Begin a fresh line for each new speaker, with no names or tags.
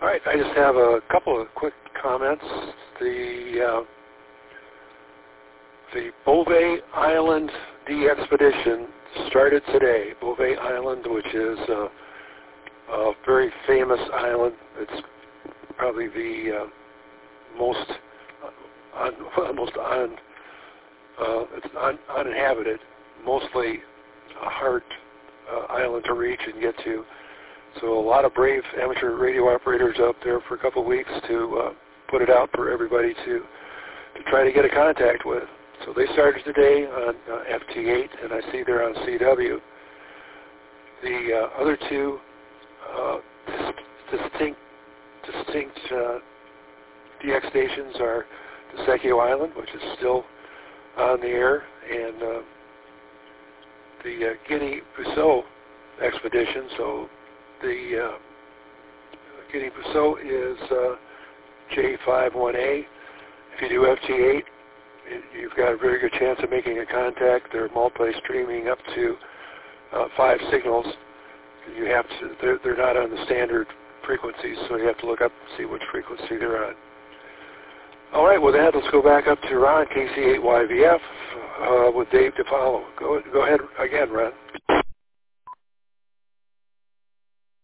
All right, I just have a couple of quick comments. The Bouvet Island D-Expedition started today. Bouvet Island, which is a very famous island. It's probably the it's uninhabited, mostly a hard island to reach and get to. So a lot of brave amateur radio operators out there for a couple of weeks to put it out for everybody to try to get a contact with. So they started today on FT8, and I see they're on CW. The other two distinct DX stations are Desecchio Island, which is still on the air, and the Guinea-Bissau expedition. So the Guinea-Bissau is J51A. If you do FT8, you've got a very good chance of making a contact. They're multi-streaming up to 5 signals. You have to. They're not on the standard frequencies, so you have to look up and see which frequency they're on. All right, with that, let's go back up to Ron, KC8YVF, with Dave DePaulo. Go ahead again, Ron.